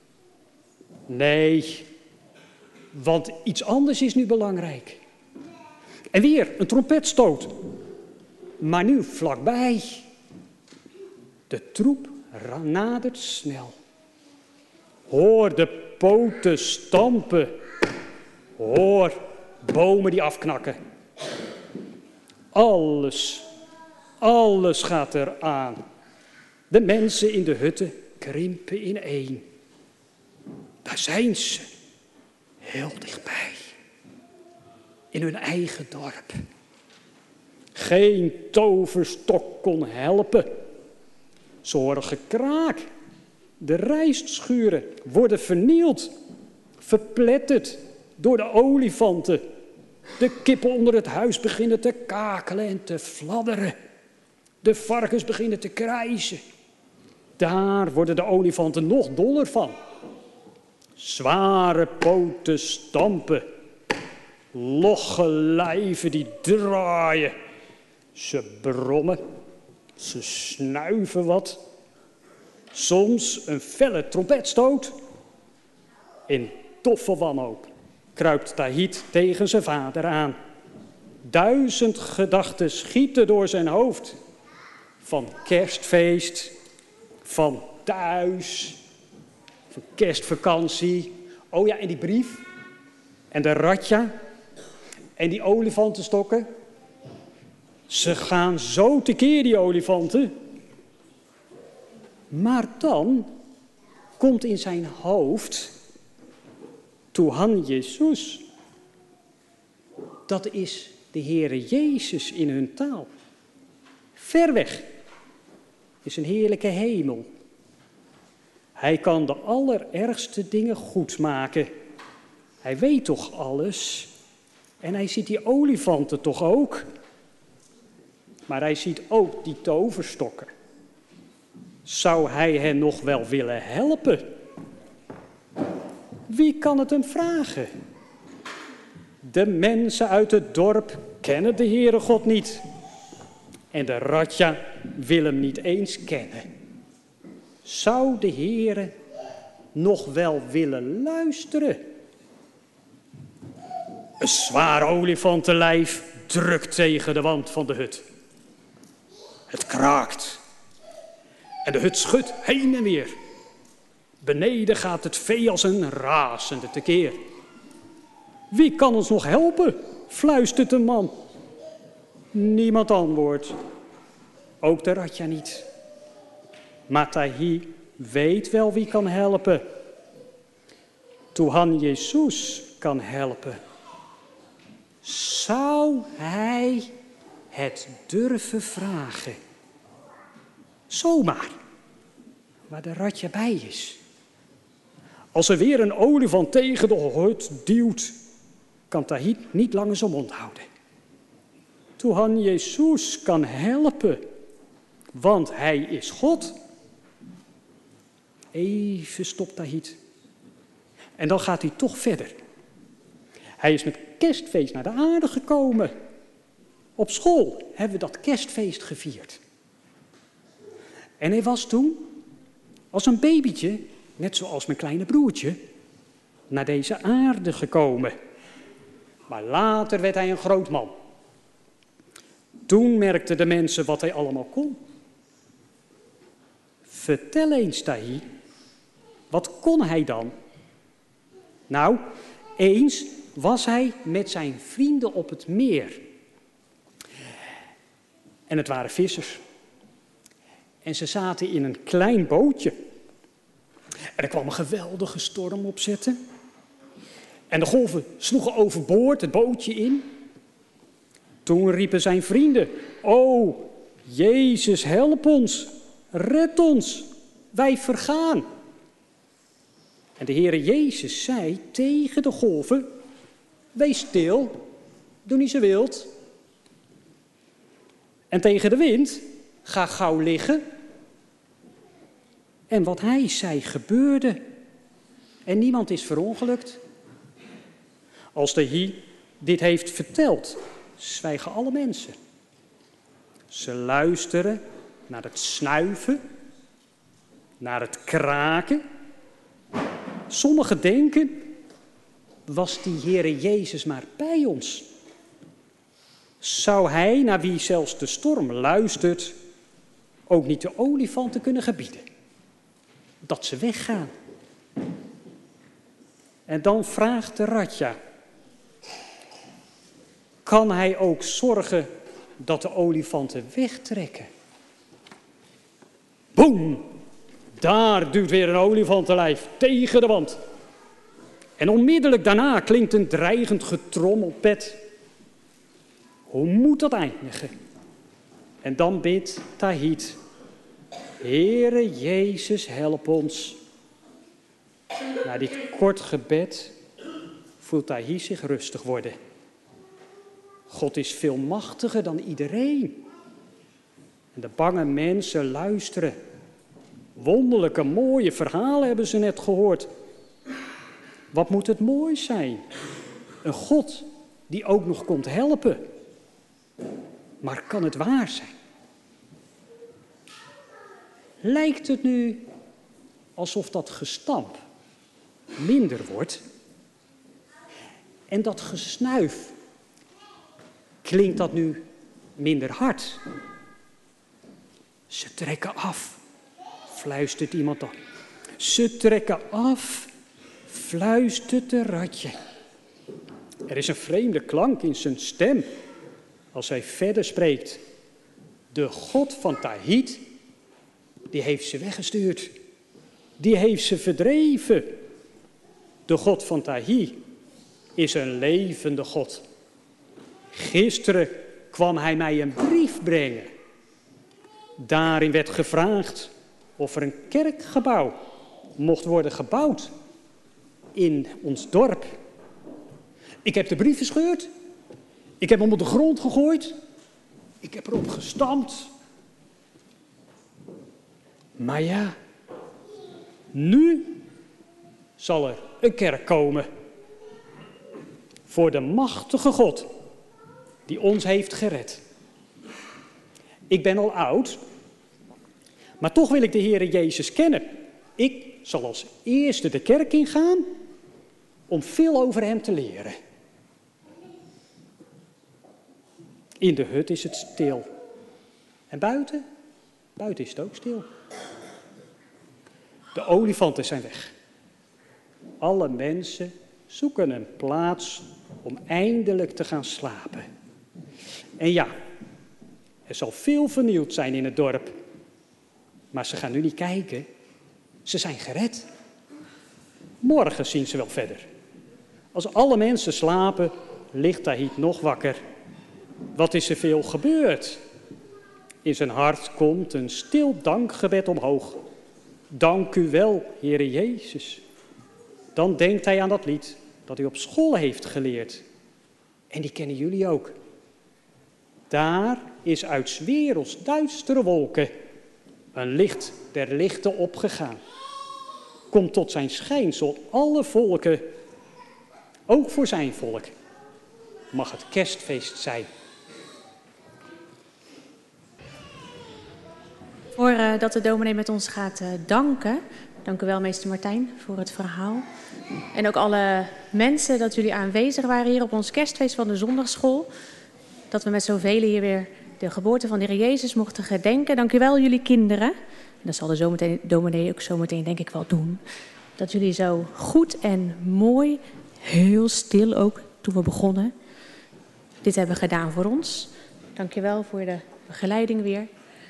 Nee, want iets anders is nu belangrijk. En weer een trompetstoot. Maar nu vlakbij. De troep nadert snel. Hoor de poten stampen. Hoor bomen die afknakken. Alles gaat eraan. De mensen in de hutten krimpen ineen. Daar zijn ze, heel dichtbij. In hun eigen dorp. Geen toverstok kon helpen. Ze horen gekraak. De rijstschuren worden vernield. Verpletterd door de olifanten. De kippen onder het huis beginnen te kakelen en te fladderen. De varkens beginnen te krijsen. Daar worden de olifanten nog doller van. Zware poten stampen. Logge lijven die draaien. Ze brommen. Ze snuiven wat. Soms een felle trompetstoot. In doffe wanhoop kruipt Tahit tegen zijn vader aan. 1000 gedachten schieten door zijn hoofd. Van kerstfeest, van thuis, van kerstvakantie. Oh ja, en die brief. En de Radja. En die olifantenstokken. Ze gaan zo tekeer, die olifanten. Maar dan komt in zijn hoofd Tuhan Jezus. Dat is de Heere Jezus in hun taal. Ver weg is een heerlijke hemel. Hij kan de allerergste dingen goed maken. Hij weet toch alles. En hij ziet die olifanten toch ook. Maar hij ziet ook die toverstokken. Zou hij hen nog wel willen helpen? Wie kan het hem vragen? De mensen uit het dorp kennen de Heere God niet. En de Radja wil hem niet eens kennen. Zou de Heere nog wel willen luisteren? Een zwaar olifantenlijf drukt tegen de wand van de hut. Het kraakt. En de hut schudt heen en weer. Beneden gaat het vee als een razende tekeer. Wie kan ons nog helpen? Fluistert de man. Niemand antwoordt. Ook de Radja niet. Maar Tahi weet wel wie kan helpen. Tuhan Jezus kan helpen. Zou hij het durven vragen? Zomaar. Waar de Radja bij is. Als er weer een olifant tegen de hut duwt, kan Tahi niet langer zijn mond houden. Tuhan Jezus kan helpen, want hij is God. Even stopt Tahit. En dan gaat hij toch verder. Hij is met kerstfeest naar de aarde gekomen. Op school hebben we dat kerstfeest gevierd. En hij was toen, als een babytje, net zoals mijn kleine broertje, naar deze aarde gekomen. Maar later werd hij een groot man. Toen merkten de mensen wat hij allemaal kon. Vertel eens, Tahi, wat kon hij dan? Nou, eens was hij met zijn vrienden op het meer. En het waren vissers. En ze zaten in een klein bootje. En er kwam een geweldige storm opzetten. En de golven sloegen overboord het bootje in. Toen riepen zijn vrienden: "O, Jezus, help ons, red ons, wij vergaan." En de Heere Jezus zei tegen de golven: "Wees stil, doe niet zo wild." En tegen de wind: "Ga gauw liggen." En wat hij zei gebeurde. En niemand is verongelukt. Als Tahi dit heeft verteld, zwijgen alle mensen. Ze luisteren naar het snuiven, naar het kraken. Sommigen denken: was die Heere Jezus maar bij ons? Zou hij, naar wie zelfs de storm luistert, ook niet de olifanten kunnen gebieden? Dat ze weggaan. En dan vraagt de Radja: kan hij ook zorgen dat de olifanten wegtrekken? Boem! Daar duwt weer een olifantenlijf tegen de wand. En onmiddellijk daarna klinkt een dreigend getrommelpet. Hoe moet dat eindigen? En dan bidt Tahit: Heere Jezus, help ons. Na dit kort gebed voelt Tahi zich rustig worden. God is veel machtiger dan iedereen. En de bange mensen luisteren. Wonderlijke, mooie verhalen hebben ze net gehoord. Wat moet het mooi zijn? Een God die ook nog komt helpen. Maar kan het waar zijn? Lijkt het nu alsof dat gestamp minder wordt? En dat gesnuif, klinkt dat nu minder hard? Ze trekken af, fluistert iemand dan. Ze trekken af, fluistert de Radje. Er is een vreemde klank in zijn stem, als zij verder spreekt. De God van Tahit, die heeft ze weggestuurd. Die heeft ze verdreven. De God van Tahit is een levende God. Gisteren kwam hij mij een brief brengen. Daarin werd gevraagd of er een kerkgebouw mocht worden gebouwd in ons dorp. Ik heb de brief verscheurd. Ik heb hem op de grond gegooid. Ik heb erop gestampt. Maar ja, nu zal er een kerk komen. Voor de machtige God die ons heeft gered. Ik ben al oud, maar toch wil ik de Heere Jezus kennen. Ik zal als eerste de kerk ingaan om veel over hem te leren. In de hut is het stil. En buiten? Buiten is het ook stil. De olifanten zijn weg. Alle mensen zoeken een plaats om eindelijk te gaan slapen. En ja, er zal veel vernieuwd zijn in het dorp. Maar ze gaan nu niet kijken. Ze zijn gered. Morgen zien ze wel verder. Als alle mensen slapen, ligt Tahit nog wakker. Wat is er veel gebeurd? In zijn hart komt een stil dankgebed omhoog. Dank u wel, Heere Jezus. Dan denkt hij aan dat lied dat hij op school heeft geleerd. En die kennen jullie ook. Daar is uit 's werelds duistere wolken een licht der lichten opgegaan. Komt tot zijn schijnsel alle volken, ook voor zijn volk, mag het kerstfeest zijn. Voordat de dominee met ons gaat danken, dank u wel meester Martijn voor het verhaal. En ook alle mensen dat jullie aanwezig waren hier op ons kerstfeest van de zondagschool. Dat we met zoveel hier weer de geboorte van de Heer Jezus mochten gedenken. Dank u wel jullie kinderen. En dat zal de dominee ook zometeen denk ik wel doen. Dat jullie zo goed en mooi, heel stil ook toen we begonnen, dit hebben gedaan voor ons. Dank je wel voor de begeleiding weer.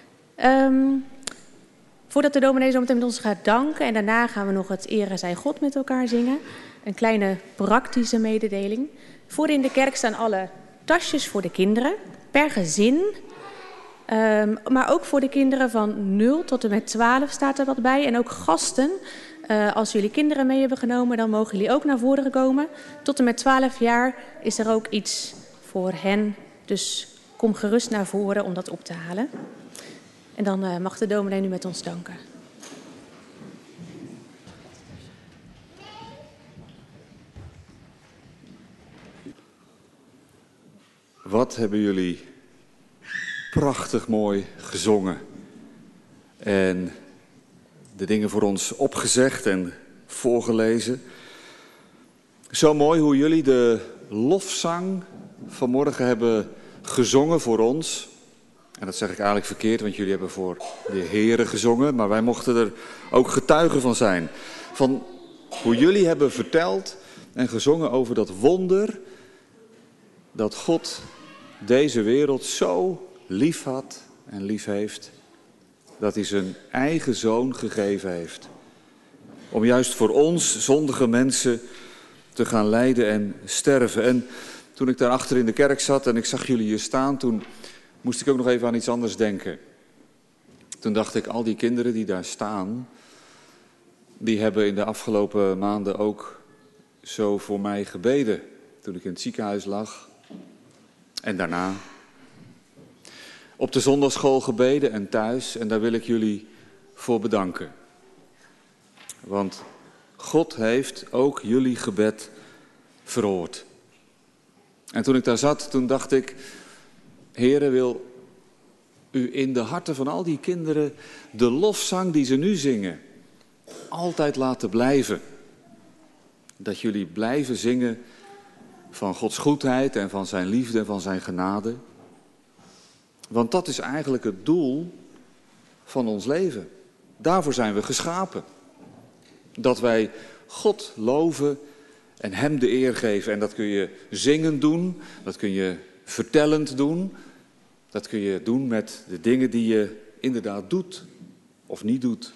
Voordat de dominee zo meteen met ons gaat danken en daarna gaan we nog het Ere zij God met elkaar zingen. Een kleine praktische mededeling. Voor in de kerk staan alle tasjes voor de kinderen, per gezin. Maar ook voor de kinderen van 0 tot en met 12 staat er wat bij. En ook gasten. Als jullie kinderen mee hebben genomen, dan mogen jullie ook naar voren komen. Tot en met 12 jaar is er ook iets voor hen. Dus kom gerust naar voren om dat op te halen. En dan mag de dominee nu met ons danken. Wat hebben jullie prachtig mooi gezongen. En de dingen voor ons opgezegd en voorgelezen. Zo mooi hoe jullie de lofzang vanmorgen hebben gezongen voor ons. En dat zeg ik eigenlijk verkeerd, want jullie hebben voor de Heere gezongen. Maar wij mochten er ook getuigen van zijn. Van hoe jullie hebben verteld en gezongen over dat wonder dat God deze wereld zo lief had en lief heeft, dat hij zijn eigen zoon gegeven heeft. Om juist voor ons, zondige mensen, te gaan lijden en sterven. En toen ik daar achter in de kerk zat en ik zag jullie hier staan, toen moest ik ook nog even aan iets anders denken. Toen dacht ik, al die kinderen die daar staan, die hebben in de afgelopen maanden ook zo voor mij gebeden. Toen ik in het ziekenhuis lag en daarna. Op de zondagschool gebeden en thuis. En daar wil ik jullie voor bedanken. Want God heeft ook jullie gebed verhoord. En toen ik daar zat, toen dacht ik, Heere, wil u in de harten van al die kinderen de lofzang die ze nu zingen altijd laten blijven. Dat jullie blijven zingen van Gods goedheid en van zijn liefde en van zijn genade. Want dat is eigenlijk het doel van ons leven. Daarvoor zijn we geschapen. Dat wij God loven en hem de eer geven. En dat kun je zingend doen, dat kun je vertellend doen. Dat kun je doen met de dingen die je inderdaad doet of niet doet.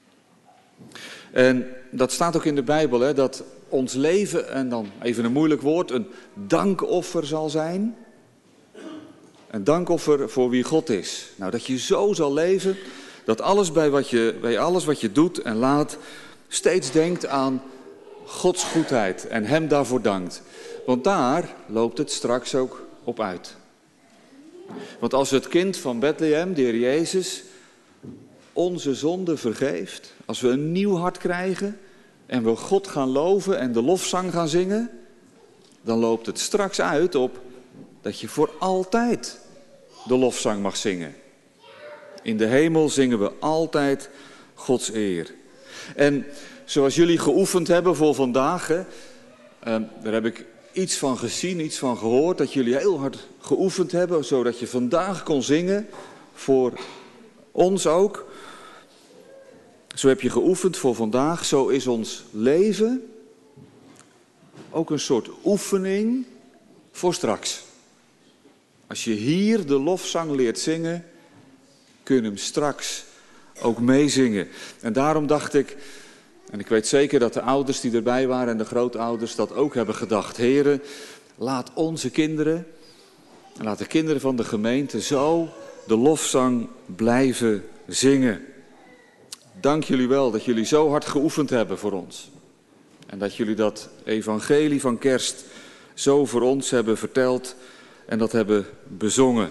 En dat staat ook in de Bijbel, hè, dat ons leven, en dan even een moeilijk woord, een dankoffer zal zijn. Een dankoffer voor wie God is. Nou, dat je zo zal leven, dat alles bij alles wat je doet en laat, steeds denkt aan Gods goedheid en hem daarvoor dankt. Want daar loopt het straks ook op uit. Want als het kind van Bethlehem, de Heer Jezus, onze zonde vergeeft, als we een nieuw hart krijgen en we God gaan loven en de lofzang gaan zingen, dan loopt het straks uit op dat je voor altijd de lofzang mag zingen. In de hemel zingen we altijd Gods eer. En zoals jullie geoefend hebben voor vandaag, daar heb ik iets van gezien, iets van gehoord, dat jullie heel hard geoefend hebben, zodat je vandaag kon zingen, voor ons ook. Zo heb je geoefend voor vandaag, zo is ons leven ook een soort oefening voor straks. Als je hier de lofzang leert zingen, kun je hem straks ook meezingen. En daarom dacht ik, en ik weet zeker dat de ouders die erbij waren en de grootouders dat ook hebben gedacht. Heren, laat onze kinderen en laat de kinderen van de gemeente zo de lofzang blijven zingen. Dank jullie wel dat jullie zo hard geoefend hebben voor ons. En dat jullie dat evangelie van kerst zo voor ons hebben verteld en dat hebben bezongen.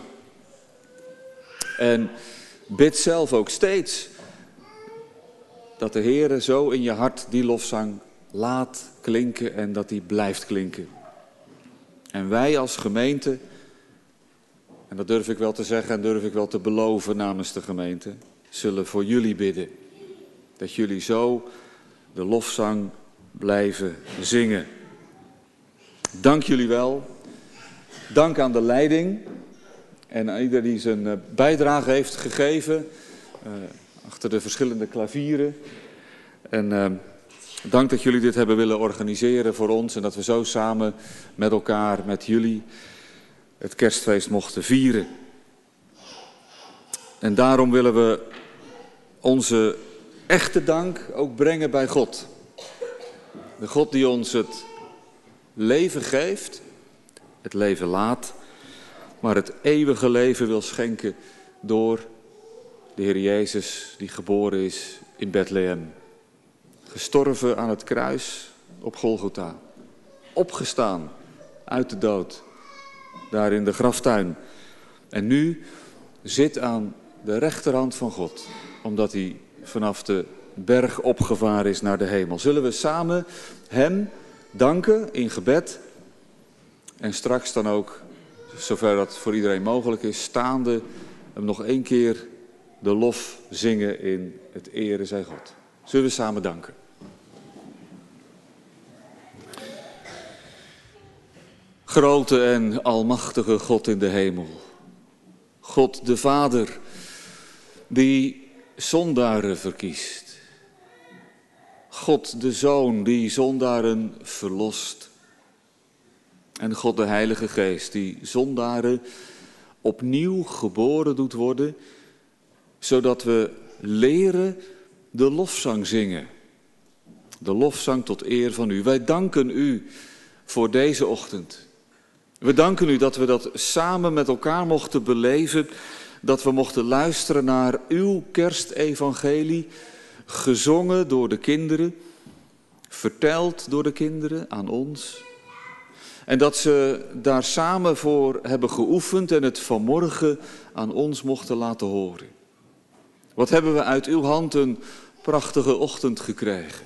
En bid zelf ook steeds dat de Heere zo in je hart die lofzang laat klinken en dat die blijft klinken. En wij als gemeente, en dat durf ik wel te zeggen en durf ik wel te beloven namens de gemeente, zullen voor jullie bidden. Dat jullie zo de lofzang blijven zingen. Dank jullie wel. Dank aan de leiding en aan ieder die zijn bijdrage heeft gegeven achter de verschillende klavieren. En dank dat jullie dit hebben willen organiseren voor ons en dat we zo samen met elkaar, met jullie, het kerstfeest mochten vieren. En daarom willen we onze echte dank ook brengen bij God. De God die ons het leven geeft, het leven laat, maar het eeuwige leven wil schenken door de Heer Jezus die geboren is in Bethlehem. Gestorven aan het kruis op Golgotha. Opgestaan uit de dood, daar in de graftuin. En nu zit aan de rechterhand van God, omdat hij vanaf de berg opgevaren is naar de hemel. Zullen we samen hem danken in gebed en straks dan ook, zover dat voor iedereen mogelijk is, staande hem nog 1 keer de lof zingen in het ere zij God. Zullen we samen danken. Grote en almachtige God in de hemel. God de Vader, die zondaren verkiest. God de Zoon, die zondaren verlost. En God de Heilige Geest, die zondaren opnieuw geboren doet worden, zodat we leren de lofzang zingen. De lofzang tot eer van u. Wij danken u voor deze ochtend. We danken u dat we dat samen met elkaar mochten beleven, dat we mochten luisteren naar uw kerstevangelie, gezongen door de kinderen, verteld door de kinderen aan ons. En dat ze daar samen voor hebben geoefend en het vanmorgen aan ons mochten laten horen. Wat hebben we uit uw hand een prachtige ochtend gekregen.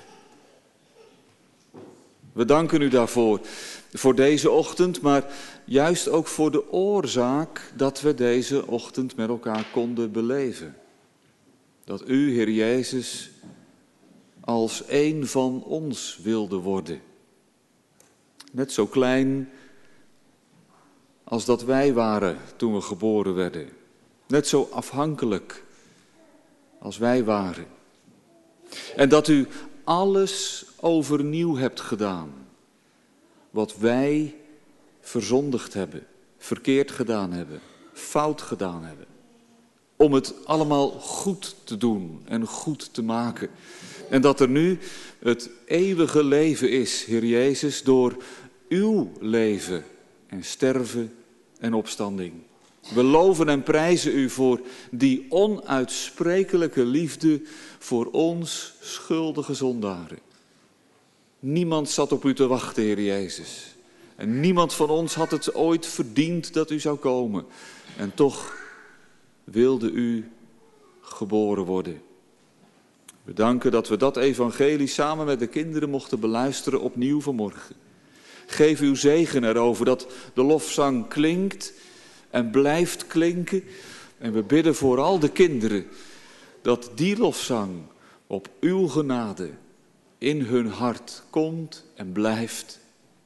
We danken u daarvoor, voor deze ochtend, maar juist ook voor de oorzaak dat we deze ochtend met elkaar konden beleven. Dat u, Heer Jezus, als een van ons wilde worden. Net zo klein als dat wij waren toen we geboren werden. Net zo afhankelijk als wij waren. En dat u alles overnieuw hebt gedaan wat wij verzondigd hebben. verkeerd gedaan hebben, fout gedaan hebben. Om het allemaal goed te doen en goed te maken. En dat er nu het eeuwige leven is, Heer Jezus, door uw leven en sterven en opstanding. We loven en prijzen u voor die onuitsprekelijke liefde voor ons schuldige zondaren. Niemand zat op u te wachten, Heer Jezus. En niemand van ons had het ooit verdiend dat u zou komen. En toch wilde u geboren worden. We danken dat we dat evangelie samen met de kinderen mochten beluisteren opnieuw vanmorgen. Geef uw zegen erover dat de lofzang klinkt en blijft klinken. En we bidden voor al de kinderen dat die lofzang op uw genade in hun hart komt en blijft.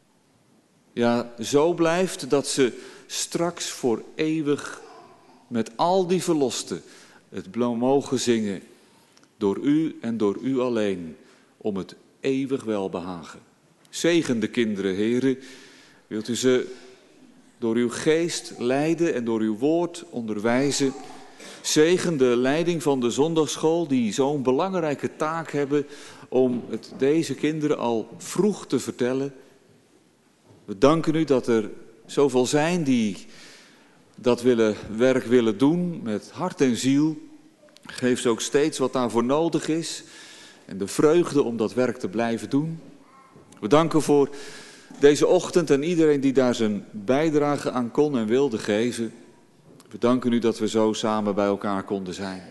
Ja, zo blijft dat ze straks voor eeuwig met al die verlosten het mogen zingen. Door u en door u alleen, om het eeuwig welbehagen. Zegen de kinderen, Heere. Wilt u ze door uw geest leiden en door uw woord onderwijzen. Zegen de leiding van de zondagsschool, die zo'n belangrijke taak hebben om het deze kinderen al vroeg te vertellen. We danken u dat er zoveel zijn die dat werk willen doen met hart en ziel. Geef ze ook steeds wat daarvoor nodig is en de vreugde om dat werk te blijven doen. We danken voor deze ochtend en iedereen die daar zijn bijdrage aan kon en wilde geven. We danken u dat we zo samen bij elkaar konden zijn.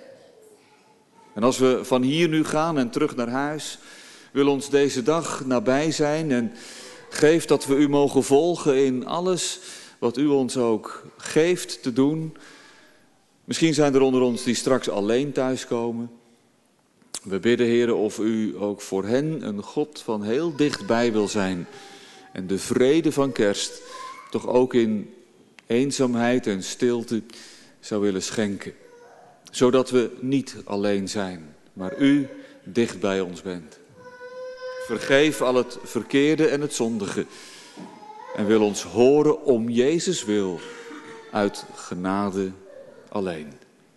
En als we van hier nu gaan en terug naar huis, wil ons deze dag nabij zijn en geef dat we u mogen volgen in alles wat u ons ook geeft te doen. Misschien zijn er onder ons die straks alleen thuiskomen. We bidden, Heere, of u ook voor hen een God van heel dichtbij wil zijn. En de vrede van kerst toch ook in eenzaamheid en stilte zou willen schenken. Zodat we niet alleen zijn, maar u dicht bij ons bent. Vergeef al het verkeerde en het zondige. En wil ons horen om Jezus wil, uit genade alleen.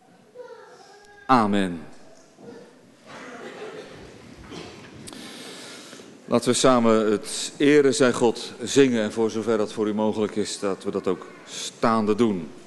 Amen. Laten we samen het Ere zij God zingen en voor zover dat voor u mogelijk is, dat we dat ook staande doen.